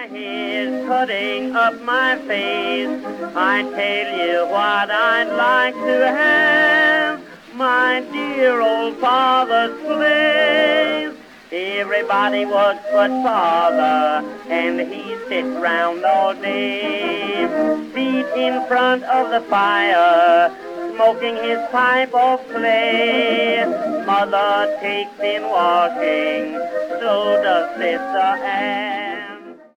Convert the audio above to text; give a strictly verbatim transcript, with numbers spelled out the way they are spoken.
hair's cutting up my face. I tell you what I'd like to have, my dear old father's place. Everybody works but father, and he sits round all day, feet in front of the fire, smoking his pipe of clay. Mother takes in washing, so does Sister Ann.